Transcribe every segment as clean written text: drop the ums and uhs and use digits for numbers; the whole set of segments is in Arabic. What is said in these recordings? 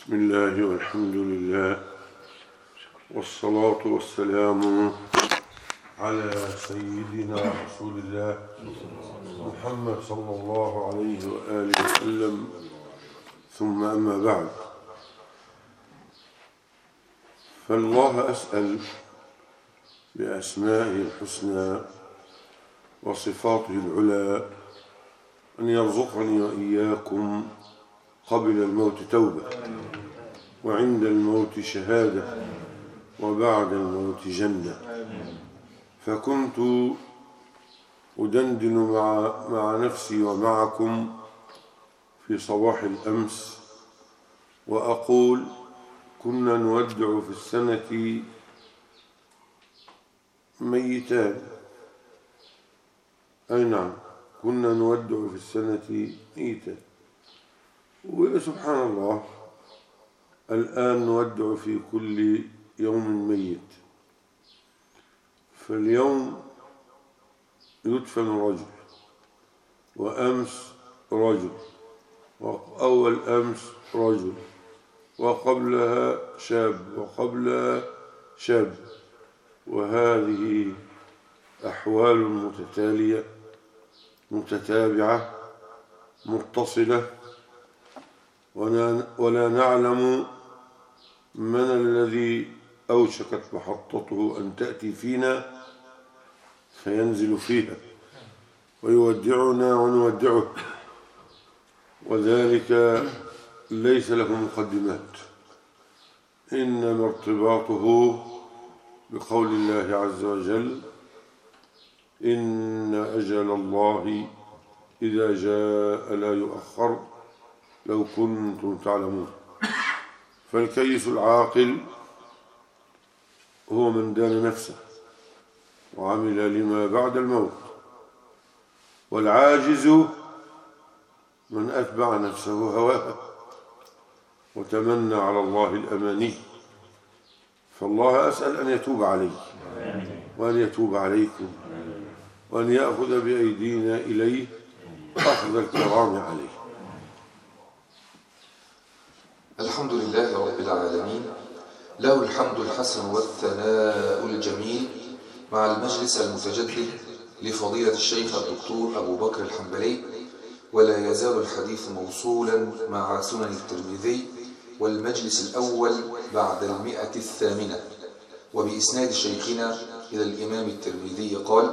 بسم الله والحمد لله والصلاة والسلام على سيدنا رسول الله محمد صلى الله عليه وآله وسلم، ثم أما بعد. فالله أسأل بأسمائه الحسنى وصفاته العلى أن يرزقني وإياكم قبل الموت توبة، وعند الموت شهادة، وبعد الموت جنة. فكنت أدندن مع نفسي ومعكم في صباح الأمس وأقول: كنا نودع في السنة ميتان. أي نعم، كنا نودع في السنة ميتان، وسبحان الله الآن نودع في كل يوم ميت. فاليوم يدفن رجل، وأمس رجل، وأول أمس رجل، وقبلها شاب، وقبلها شاب، وهذه أحوال متتالية متتابعة متصلة، ولا نعلم من الذي أوشكت محطته أن تأتي فينا فينزل فيها ويودعنا ونودعه، وذلك ليس له مقدمات، إنما ارتباطه بقول الله عز وجل: إن أجل الله إذا جاء لا يؤخر لو كنتم تعلمون. فالكيس العاقل هو من دان نفسه وعمل لما بعد الموت، والعاجز من أتبع نفسه هواها وتمنى على الله الأماني. فالله أسأل أن يتوب علي وأن يتوب عليكم وأن يأخذ بأيدينا إليه أخذ الكرام عليه. الحمد لله رب العالمين، له الحمد الحسن والثناء الجميل، مع المجلس المتجدد لفضيلة الشيخ الدكتور أبو بكر الحنبلي، ولا يزال الحديث موصولا مع سنن الترمذي، والمجلس الأول بعد 108، وبإسناد شيخنا إلى الإمام الترمذي قال: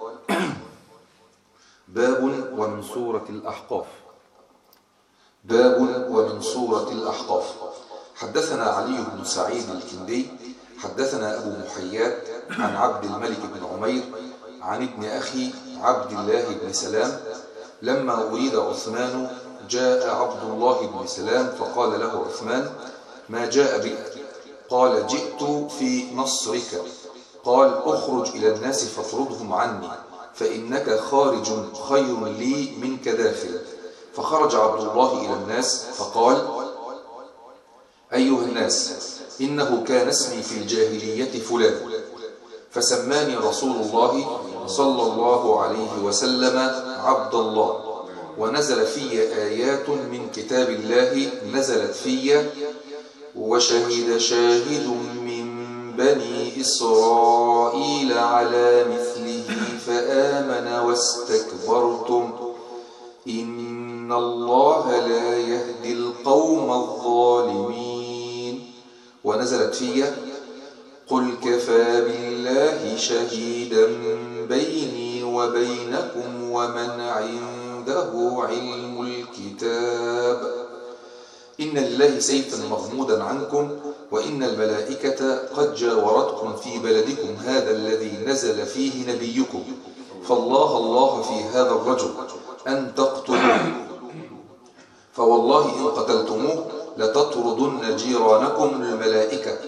باب ومن سورة الأحقاف. باب ومن سورة الأحقاف. حدثنا علي بن سعيد الكندي حدثنا أبو محيات عن عبد الملك بن عمير عن ابن أخي عبد الله بن سلام: لما أريد عثمان جاء عبد الله بن سلام فقال له عثمان: ما جاء بك؟ قال: جئت في نصرك. قال: اخرج إلى الناس فاطردهم عني، فإنك خارج خير لي منك داخل. فخرج عبد الله إلى الناس فقال: أيها الناس، إنه كان اسمي في الجاهلية فلان، فسماني رسول الله صلى الله عليه وسلم عبد الله، ونزل في آيات من كتاب الله نزلت في: وشهد شاهد من بني إسرائيل على مثله فآمن واستكبرتم إن الله لا يهدي القوم الظالمين. ونزلت في: قل كفى بالله شهيدا بيني وبينكم ومن عنده علم الكتاب إن لله سيفا مغمودا عنكم، وإن الملائكة قد جاورتكم في بلدكم هذا الذي نزل فيه نبيكم، فالله الله في هذا الرجل أن تقتلوه، فوالله إن قتلتموه لتطردن جيرانكم الملائكة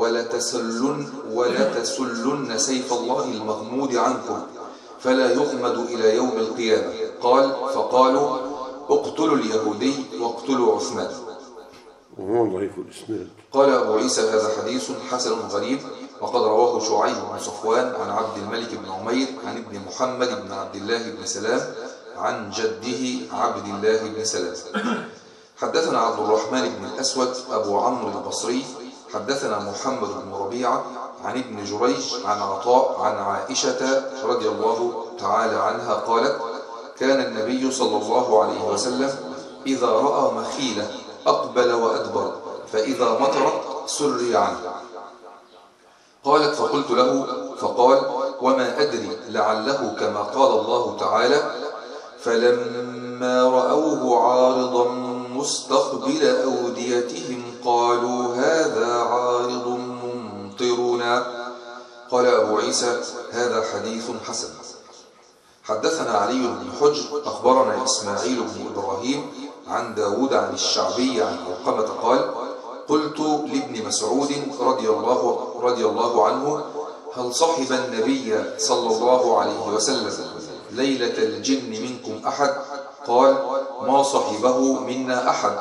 ولتسلن سيف الله المغمود عنكم فلا يغمد إلى يوم القيامة. قال: فقالوا: اقتلوا اليهودي واقتلوا عثمان. وهو ضعيف الإسناد. قال أبو عيسى: هذا حديث حسن غريب، وقد رواه شعيب بن صفوان عن عبد الملك بن عمير عن ابن محمد بن عبد الله بن سلام عن جده عبد الله بن سلام. حدثنا عبد الرحمن بن الأسود أبو عمرو البصري حدثنا محمد بن ربيعة عن ابن جريج عن عطاء عن عائشة رضي الله تعالى عنها قالت: كان النبي صلى الله عليه وسلم إذا رأى مخيلة أقبل وأدبر، فإذا مطرت سري عنه. قالت: فقلت له فقال: وما أدري لعله كما قال الله تعالى: فلما رأوه عارضا مستقبل أوديتهم قالوا هذا عارض ممطرنا. قال أبو عيسى: هذا حديث حسن. حدثنا علي بن حجر أخبرنا إسماعيل بن إبراهيم عن داود عن الشعبي عن علقمة قال: قلت لابن مسعود رضي الله عنه: هل صحب النبي صلى الله عليه وسلم ليلة الجن منكم أحد؟ قال: ما صحبه منا أحد،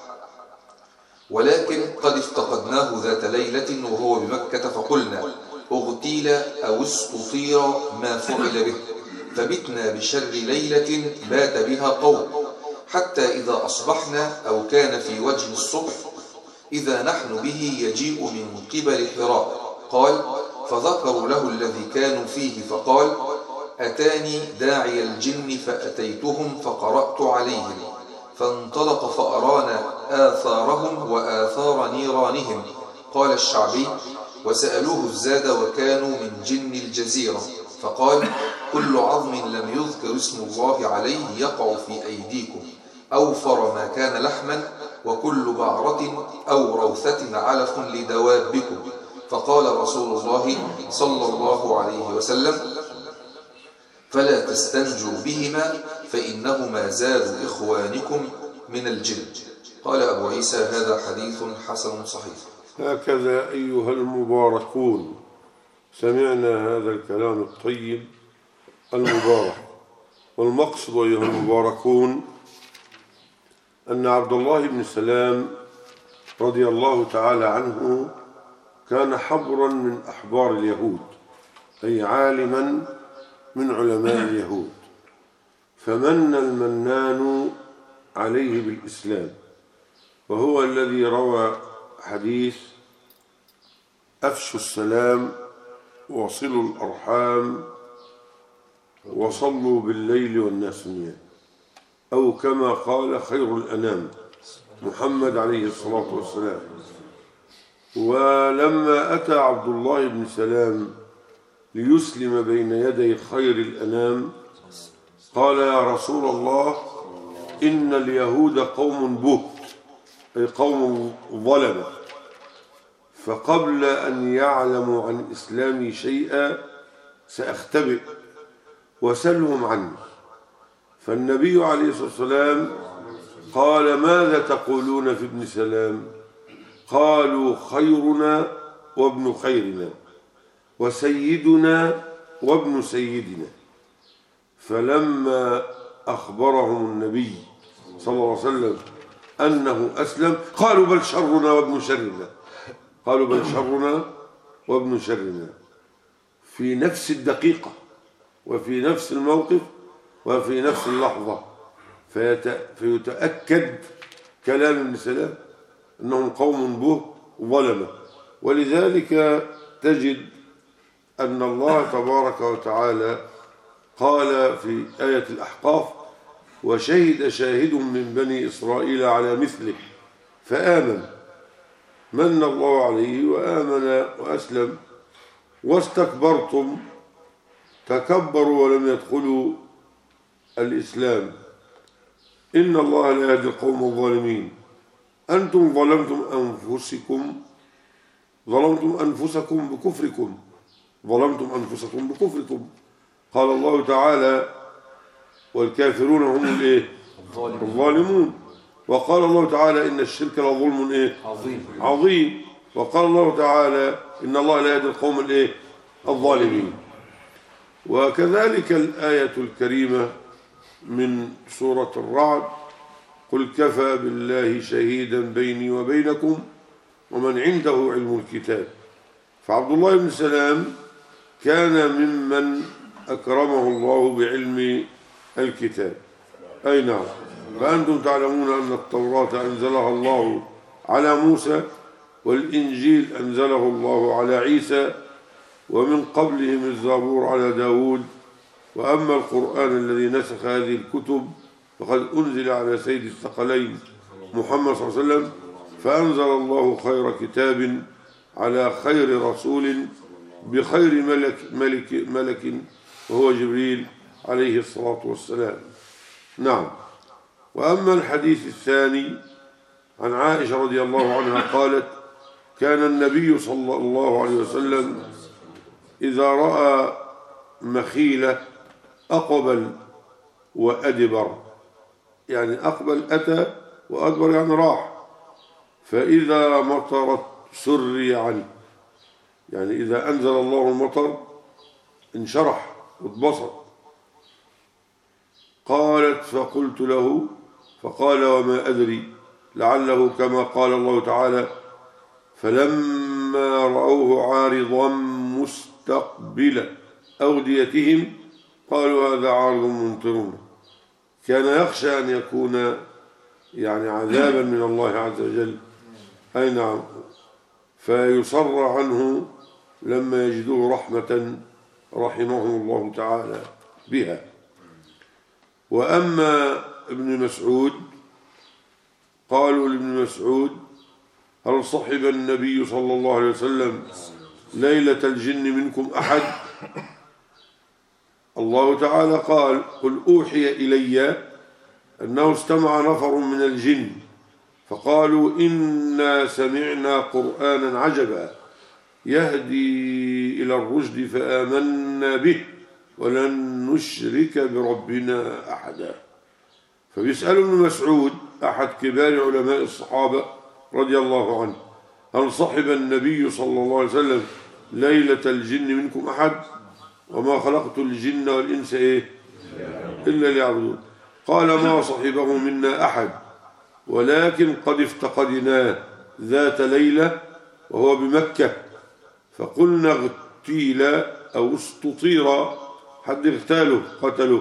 ولكن قد افتقدناه ذات ليلة وهو بمكة، فقلنا: اغتيل أو استطير ما فعل به، فبتنا بشر ليلة بات بها قوم، حتى إذا أصبحنا أو كان في وجه الصبح إذا نحن به يجيء من قبل حراء. قال: فذكروا له الذي كانوا فيه، فقال: أتاني داعي الجن فأتيتهم فقرأت عليهم، فانطلق فأرانا آثارهم وآثار نيرانهم. قال الشعبي: وسألوه الزاد وكانوا من جن الجزيرة، فقال: كل عظم لم يذكر اسم الله عليه يقع في أيديكم أوفر ما كان لحما، وكل بعرة أو روثة علف لدوابكم. فقال رسول الله صلى الله عليه وسلم: فلا تستنجوا بهما فإنهما زاد إخوانكم من الجن. قال أبو عيسى: هذا حديث حسن صحيح. هكذا أيها المباركون سمعنا هذا الكلام الطيب المبارك. والمقصد أيها المباركون أن عبد الله بن سلام رضي الله تعالى عنه كان حبرا من أحبار اليهود، أي عالما من علماء اليهود، فمن المنان عليه بالإسلام، وهو الذي روى حديث: أفشوا السلام وصلوا الأرحام وصلوا بالليل والناس نيام، أو كما قال خير الأنام محمد عليه الصلاة والسلام. ولما أتى عبد الله بن سلام ليسلم بين يدي خير الأنام قال: يا رسول الله، إن اليهود قوم بهت، أي قوم ظلمة، فقبل أن يعلموا عن إسلامي شيئا سأختبئ وسلهم عني. فالنبي عليه الصلاة والسلام قال: ماذا تقولون في ابن سلام؟ قالوا: خيرنا وابن خيرنا وسيدنا وابن سيدنا. فلما أخبرهم النبي صلى الله عليه وسلم أنه أسلم قالوا: بل شرنا وابن شرنا. قالوا: بل شرنا وابن شرنا، في نفس الدقيقة وفي نفس الموقف وفي نفس اللحظة. فيتأكد كلام ابن سلام أنهم قوم به ظلمة. ولذلك تجد أن الله تبارك وتعالى قال في آية الأحقاف: وشهد شاهد من بني إسرائيل على مثله فآمن، من الله عليه وآمن وأسلم. واستكبرتم، تكبروا ولم يدخلوا الإسلام. إن الله لا يهدي القوم الظالمين. أنتم ظلمتم أنفسكم بكفركم، ظلمتم أنفسكم بكفركم. قال الله تعالى: والكافرون هم الظالمون. وقال الله تعالى: إن الشرك لظلم عظيم. وقال الله تعالى: إن الله لا يهدي القوم الظالمين. وكذلك الآية الكريمة من سورة الرعد: قل كفى بالله شهيدا بيني وبينكم ومن عنده علم الكتاب. فعبد الله بن سلام كان ممن أكرمه الله بعلم الكتاب. أي نعم. فأنتم تعلمون أن التوراة أنزلها الله على موسى، والإنجيل أنزله الله على عيسى، ومن قبلهم الزبور على داود. وأما القرآن الذي نسخ هذه الكتب فقد أنزل على سيد الثقلين محمد صلى الله عليه وسلم، فأنزل الله خير كتاب على خير رسول بخير ملك وهو جبريل عليه الصلاة والسلام. نعم. وأما الحديث الثاني عن عائشة رضي الله عنها قالت: كان النبي صلى الله عليه وسلم إذا رأى مخيلة أقبل وأدبر، يعني أقبل أتى وأدبر يعني راح. فإذا مطرت سري عنه، يعني إذا أنزل الله المطر انشرح واتبسط. قالت: فقلت له فقال: وما أدري، لعله كما قال الله تعالى: فلما رأوه عارضا مستقبل أوديتهم قالوا هذا عارض ممطرنا. كان يخشى أن يكون يعني عذابا من الله عز وجل. أي نعم. فيصر عنه لما يجدوه رحمة رحمهم الله تعالى بها. وأما ابن مسعود قالوا لابن مسعود: هل صحب النبي صلى الله عليه وسلم ليلة الجن منكم أحد؟ الله تعالى قال: قل أوحي إلي أنه استمع نفر من الجن فقالوا إنا سمعنا قرآنا عجبا يهدي إلى الرشد فآمنا به ولن نشرك بربنا أحدا. فبيسأل ابن مسعود أحد كبار علماء الصحابة رضي الله عنه: هل صحب النبي صلى الله عليه وسلم ليلة الجن منكم أحد؟ وما خلقت الجن والإنس إلا ليعبدون. قال: ما صحبه منا أحد، ولكن قد افتقدناه ذات ليلة وهو بمكة، فقلنا اغتيل أو استطير، حد اغتاله قتله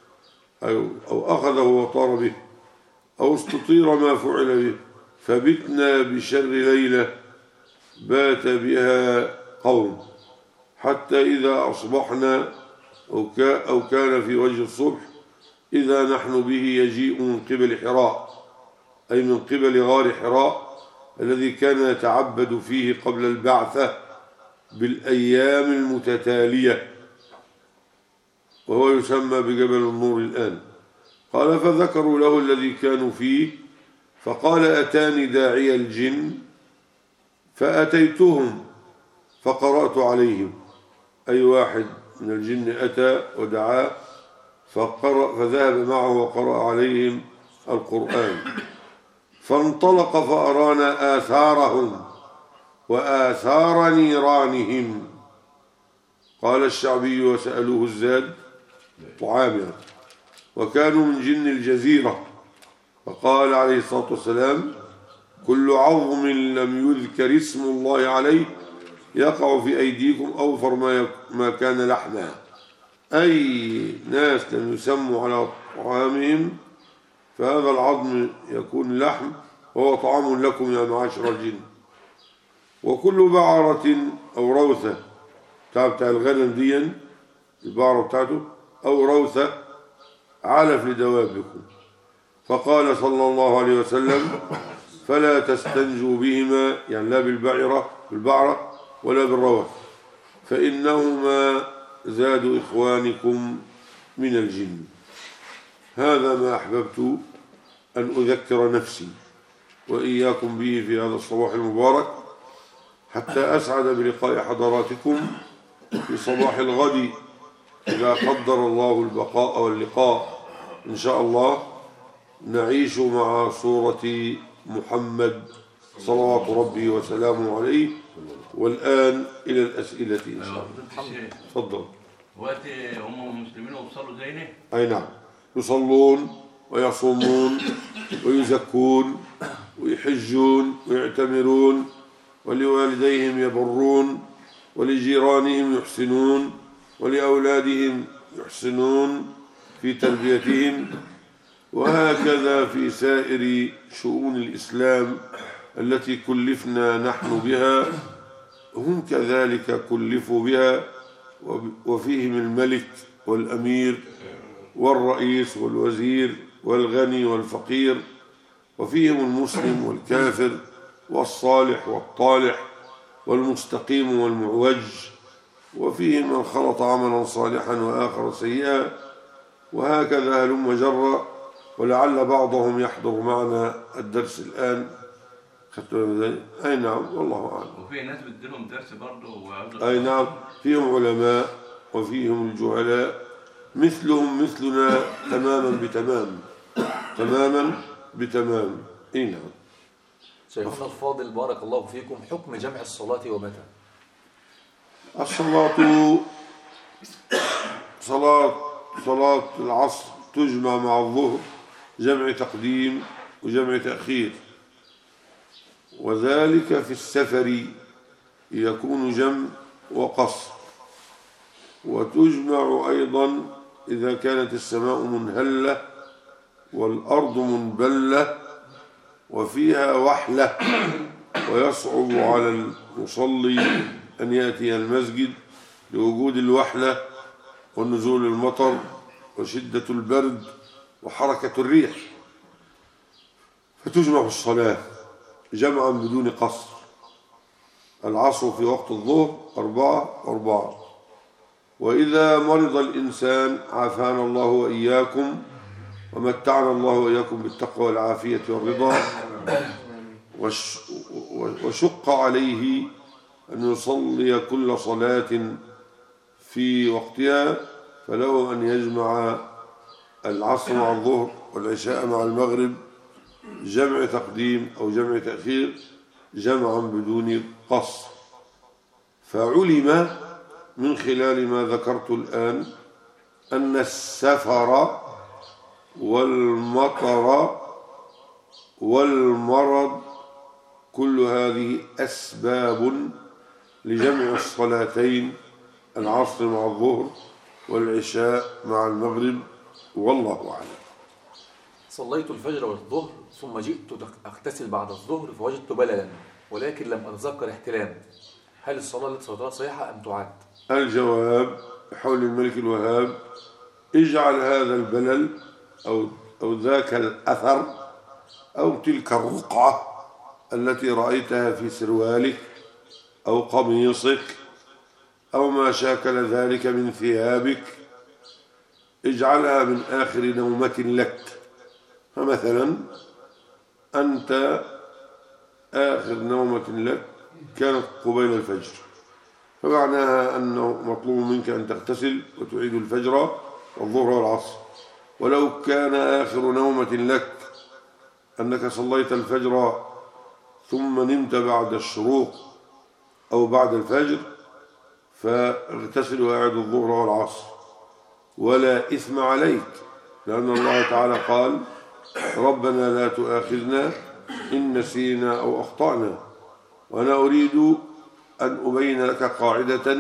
أو أخذه وطار به، أو استطير ما فعل به، فبتنا بشر ليلة بات بها قوم، حتى إذا أصبحنا أو كان في وجه الصبح إذا نحن به يجيء من قبل حراء، أي من قبل غار حراء الذي كان يتعبد فيه قبل البعثة بالأيام المتتالية، وهو يسمى بجبل النور الآن. قال: فذكروا له الذي كانوا فيه، فقال: أتاني داعي الجن فأتيتهم فقرأت عليهم. أي واحد من الجن أتى ودعاه فذهب معه وقرأ عليهم القرآن، فانطلق فأرانا آثارهم وآثار نيرانهم. قال الشعبي: وسألوه الزاد طعاما، وكانوا من جن الجزيرة، فقال عليه الصلاة والسلام: كل عظم لم يذكر اسم الله عليه يقع في أيديكم أوفر ما كان لحما. أي ناس لم يسموا على طعامهم فهذا العظم يكون لحم، وهو طعام لكم يا معاشر الجن. وكل بعرة أو روثة بتاع الغنم دي، البعرة بتاعته أو روثة علف لدوابكم. فقال صلى الله عليه وسلم: فلا تستنجوا بهما، يعني لا بالبعرة ولا بالروث، فإنهما زاد إخوانكم من الجن. هذا ما أحببت أن أذكر نفسي وإياكم به في هذا الصباح المبارك، حتى أسعد بلقاء حضراتكم في صباح الغد إذا قدر الله البقاء واللقاء إن شاء الله. نعيش مع سورة محمد صلوات ربي وسلامه عليه. والآن إلى الأسئلة إن شاء الله. تفضل. وقت هم المسلمين وصلوا زينا؟ أي نعم، يصلون ويصومون ويزكون ويحجون ويعتمرون، ولوالديهم يبرون، ولجيرانهم يحسنون، ولأولادهم يحسنون في تربيتهم، وهكذا في سائر شؤون الإسلام التي كلفنا نحن بها، هم كذلك كلفوا بها، وفيهم الملك والأمير والرئيس والوزير والغني والفقير، وفيهم المسلم والكافر والصالح والطالح والمستقيم والمعوج، وفيهم من خلط عملا صالحا وآخر سيئا، وهكذا هلم جرا. ولعل بعضهم يحضر معنا الدرس الآن. أي نعم، والله أعلم. وفي ناس بتديلهم درس برضه أي نعم، فيهم علماء وفيهم الجهلاء، مثلهم مثلنا تماما بتمام، تماما بتمام. أي نعم. شيخنا الفاضل بارك الله فيكم، حكم جمع الصلاة ومتى؟ الصلاة صلاة العصر تجمع مع الظهر جمع تقديم وجمع تأخير، وذلك في السفر يكون جمع وقصر، وتجمع أيضا إذا كانت السماء منهلة والأرض منبلة وفيها وحلة، ويصعب على المصلي أن يأتي المسجد لوجود الوحلة ونزول المطر وشدة البرد وحركة الريح، فتجمع الصلاة جمعا بدون قصر. العصر في وقت الظهر 4 و4. وإذا مرض الإنسان عافانا الله وإياكم ومتعنا الله وإياكم بالتقوى والعافية والرضا، وشق عليه أن يصلي كل صلاة في وقتها، فله أن يجمع العصر مع الظهر والعشاء مع المغرب جمع تقديم أو جمع تأخير جمعا بدون قصر. فعلم من خلال ما ذكرت الآن أن السفر والمطر والمرض كل هذه أسباب لجمع الصلاتين، العصر مع الظهر والعشاء مع المغرب، والله أعلم. صليت الفجر والظهر ثم جئت أغتسل بعد الظهر فوجدت بللا ولكن لم أتذكر احتلاما، هل الصلاة التي صليتها صحيحة أم تعاد؟ الجواب بحول الملك الوهاب: اجعل هذا البلل أو ذاك الأثر أو تلك الرقعة التي رأيتها في سروالك أو قميصك أو ما شاكل ذلك من ثيابك، اجعلها من آخر نومة لك. فمثلا أنت آخر نومة لك كانت قبيل الفجر، فمعناها أنه مطلوب منك أن تغتسل وتعيد الفجر والظهر والعصر. ولو كان آخر نومة لك أنك صليت الفجر ثم نمت بعد الشروق أو بعد الفجر، فاغتسل وأعد الظهر والعصر ولا إثم عليك، لأن الله تعالى قال: ربنا لا تؤاخذنا إن نسينا أو أخطأنا. وأنا أريد أن أبين لك قاعدة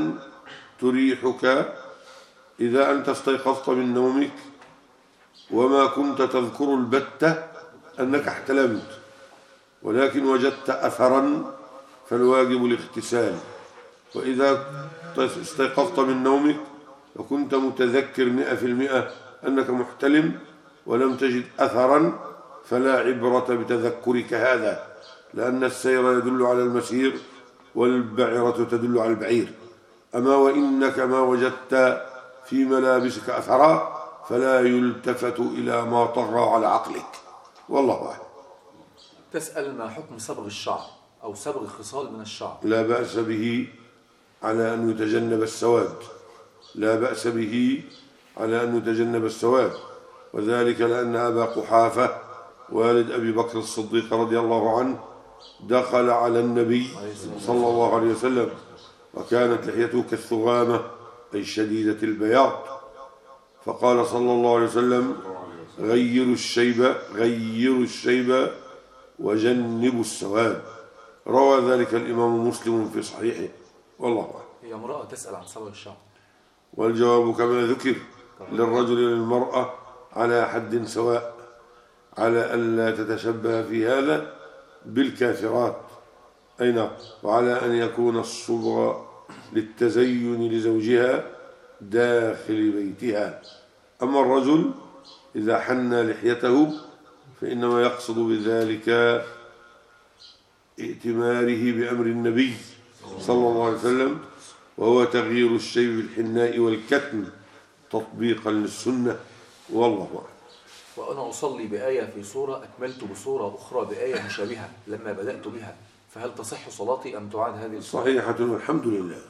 تريحك إذا أنت استيقظت من نومك وما كنت تذكر البتة أنك احتلمت، ولكن وجدت أثرا، فالواجب الاغتسال. وإذا استيقظت من نومك وكنت متذكر 100% أنك محتلم ولم تجد أثرا، فلا عبرة بتذكرك هذا، لأن السير يدل على المسير والبعيرة تدل على البعير. أما وإنك ما وجدت في ملابسك أثرا فلا يلتفت إلى ما طغى على عقلك، والله أعلم. تسأل: ما حكم صبغ الشعر أو صبغ خصال من الشعر؟ لا بأس به على أن يتجنب السواد، لا بأس به على أن يتجنب السواد، وذلك لأن أبا قحافة والد أبي بكر الصديق رضي الله عنه دخل على النبي صلى الله عليه وسلم وكانت لحيته كالثغامة أي شديدة البياض، فقال صلى الله عليه وسلم: غيروا الشيب وجنبوا السواد. روى ذلك الإمام مسلم في صحيحه، والله أعلم. هي امرأة تسأل عن صبغ الشعر، والجواب كما ذكر: للرجل للمرأة على حد سواء، على ألا تتشبه في هذا بالكافرات، أي نعم، وعلى أن يكون الصبغ للتزين لزوجها داخل بيتها. أما الرجل إذا حنى لحيته فإنما يقصد بذلك ائتماره بأمر النبي صلى الله عليه وسلم، وهو تغيير الشيب بالحناء والكتم تطبيقا للسنة، والله أعلم. وأنا أصلي بآية في سورة أكملت بسورة أخرى بآية مشابهة لما بدأت بها، فهل تصح صلاتي أم تعاد هذه الصلاة؟ صحيحة والحمد لله،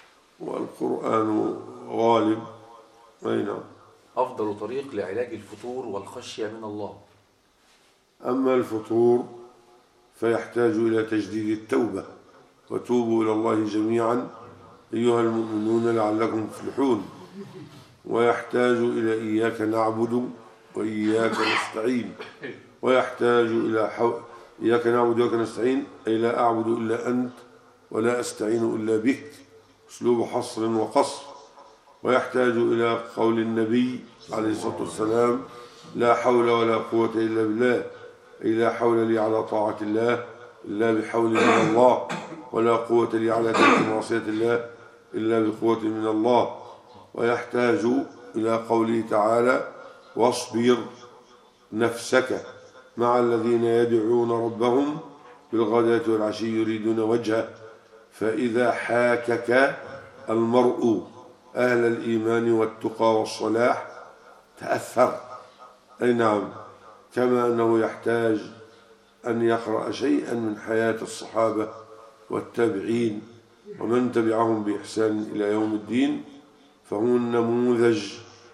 والقرآن غالب. أي نعم. أفضل طريق لعلاج الفتور والخشية من الله. أما الفطور فيحتاج إلى تجديد التوبة، وتوبوا إلى الله جميعا أيها المؤمنون لعلكم تفلحون، ويحتاج إلى إياك نعبد وإياك نستعين، ويحتاج إلى إياك نعبد وإياك نستعين أي لا أعبد إلا أنت ولا أستعين إلا بك، أسلوب حصر وقصر. ويحتاج إلى قول النبي عليه الصلاة والسلام لا حول ولا قوة إلا بالله، أي لا حول لي على طاعة الله إلا بحول من الله، ولا قوة لي على ترك معصية الله إلا بقوة من الله. ويحتاج إلى قوله تعالى واصبر نفسك مع الذين يدعون ربهم بالغداة والعشي يريدون وجهه، فإذا حاكك المرء أهل الإيمان والتقى والصلاح تأثر. أي نعم، كما أنه يحتاج أن يقرأ شيئا من حياة الصحابة والتابعين ومن تبعهم بإحسان إلى يوم الدين، فهم النموذج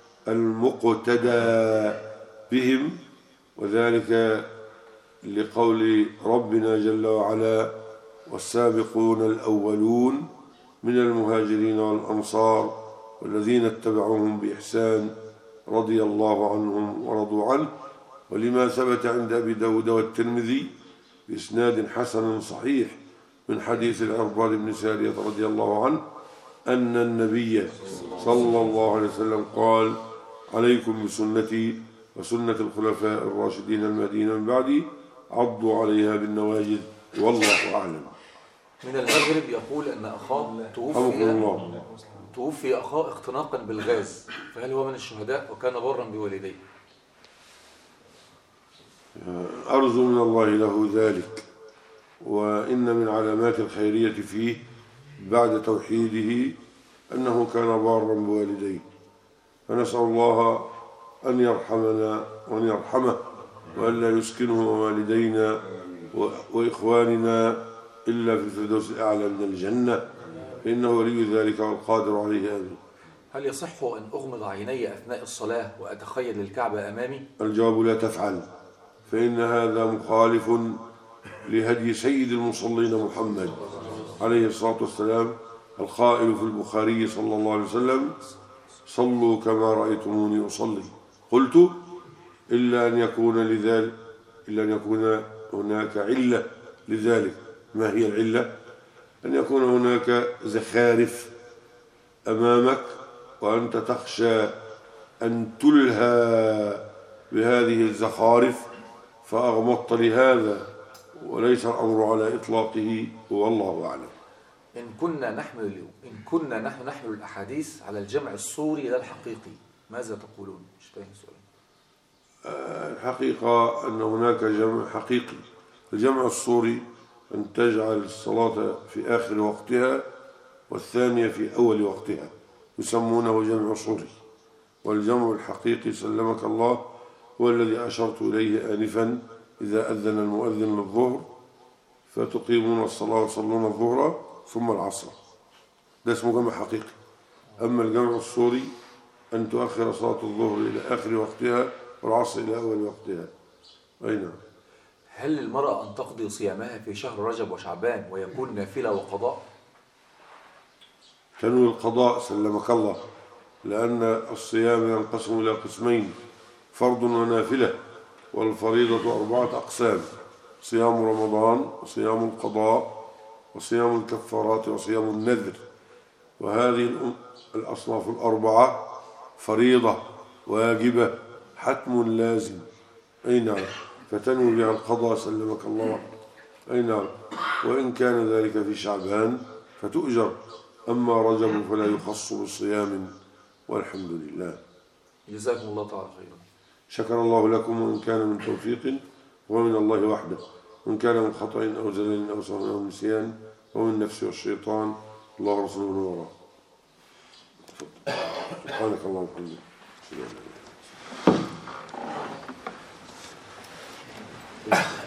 المقتدى بهم، وذلك لقول ربنا جل وعلا والسابقون الأولون من المهاجرين والأنصار والذين اتبعوهم بإحسان رضي الله عنهم ورضوا عنه. ولما ثبت عند أبي داود والترمذي بإسناد حسن صحيح من حديث العرباض بن سارية رضي الله عنه أن النبي صلى الله عليه وسلم قال عليكم بسنتي وسنة الخلفاء الراشدين المهديين من بعدي عضوا عليها بالنواجذ، والله أعلم. من المغرب يقول أن أخاه توفي أخاه اختناقا بالغاز، فهل هو من الشهداء وكان برا بوالديه؟ أرجو من الله له ذلك، وإن من علامات الخيرية فيه بعد توحيده أنه كان بارا بوالديه، فنسأل الله أن يرحمنا وأن يرحمه وأن لا يسكنه ووالدينا وإخواننا إلا في الفردوس الأعلى من الجنة، فإنه ولي ذلك والقادر عليه. آمين. هل يصح أن أغمض عيني أثناء الصلاة وأتخيل الكعبة أمامي؟ الجواب لا تفعل، فإن هذا مخالف لهدي سيد المصلين محمد عليه الصلاة والسلام القائل في البخاري صلى الله عليه وسلم صلوا كما رأيتموني أصلي. قلت إلا أن يكون هناك علة لذلك. ما هي العلة؟ أن يكون هناك زخارف أمامك وأنت تخشى أن تلهى بهذه الزخارف فأغمضت لهذا، وليس الأمر على إطلاقه، والله أعلم. إن كنا نحن نحمل الأحاديث على الجمع الصوري لا الحقيقي، ماذا تقولون؟ مش فاهم السؤال. الحقيقة أن هناك جمع حقيقي. الجمع الصوري أن تجعل الصلاة في آخر وقتها والثانية في أول وقتها، يسمونه جمع صوري. والجمع الحقيقي سلمك الله هو الذي أشرت إليه آنفا، إذا أذن المؤذن للظهر فتقيمون الصلاة وتصلون الظهر ثم العصر، ده اسمه جمع حقيقي. أما الجمع الصوري أن تؤخر صلاة الظهر إلى آخر وقتها والعصر إلى أول وقتها. أي نعم. هل للمرأة أن تقضي صيامها في شهر رجب وشعبان ويكون نافلة وقضاء؟ تنوي القضاء سلمك الله، لأن الصيام ينقسم إلى قسمين: فرض ونافلة، والفريضة 4 أقسام: صيام رمضان وصيام القضاء وصيام الكفارات وصيام النذر. وهذه الأصناف 4 فريضة واجبة حتم لازم، أي نعم، فتنوي بها القضاء سلمك الله. أي نعم، وإن كان ذلك في شعبان فتؤجر، أما رجب فلا يخص بصيام، والحمد لله. جزاكم الله تعالى خيرا. شكر الله لكم، وإن كان من توفيق ومن الله وحده، وإن كان من خطأ أو زلل أو سهو أو نسيان ومن نفس والشيطان، الله ورسوله من وراء. سبحانك اللهم وبحمدك.